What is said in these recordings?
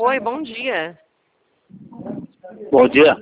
Oi, bom dia. Bom dia.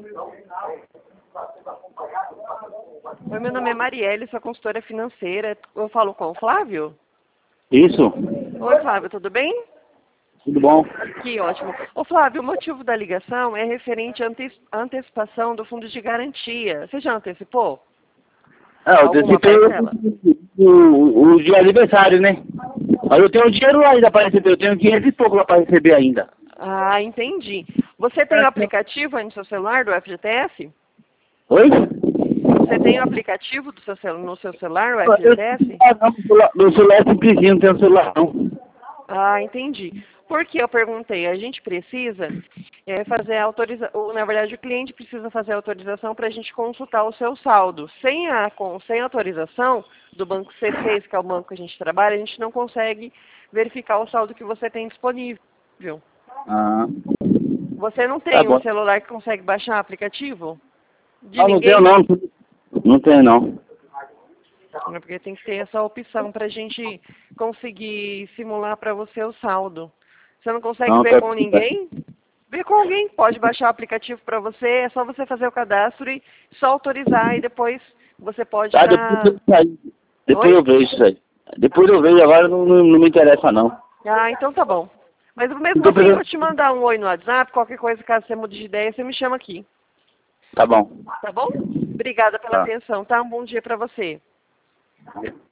Oi, meu nome é Marielle, sou consultora financeira. Eu falo com o Flávio? Isso? Oi, Flávio, tudo bem? Tudo bom? Que ótimo. Ô, Flávio, o motivo da ligação é referente à antecipação do fundo de garantia. Você já antecipou? Eu Alguma antecipei parcela? o dia aniversário, né? Mas eu tenho dinheiro lá ainda para receber. Eu tenho 500 e pouco lá para receber ainda. Ah, entendi. Você tem o aplicativo aí no seu celular do FGTS? Oi? Você tem o aplicativo no seu celular, o Eu não tenho FGTS? celular, não. Meu celular é simplesinho, não tenho celular não. Ah, entendi. Por que eu perguntei? A gente precisa fazer a autorização, na verdade o cliente precisa fazer a autorização para a gente consultar o seu saldo. Sem autorização do banco C6, que é o banco que a gente trabalha, a gente não consegue verificar o saldo que você tem disponível. Ah, Você não tá tem um bom. celular que consegue baixar aplicativo? De Não, não tenho ninguém? não. Não tenho não. É porque tem que ter essa opção para a gente conseguir simular para você o saldo. Você não consegue Não, ver tá. com ninguém? Vê com alguém. Pode baixar o aplicativo para você. É só você fazer o cadastro e só autorizar e depois você pode Tá, depois estar... eu sair. Depois Oi? eu vejo isso aí. Depois eu vejo, agora não me interessa não. Ah, então tá bom. Mas Não mesmo tô assim, eu vou precisando. te mandar um oi no WhatsApp. Qualquer coisa, caso você mude de ideia, você me chama aqui. Tá bom. Tá bom? Obrigada pela Tá. atenção, tá? Um bom dia para você.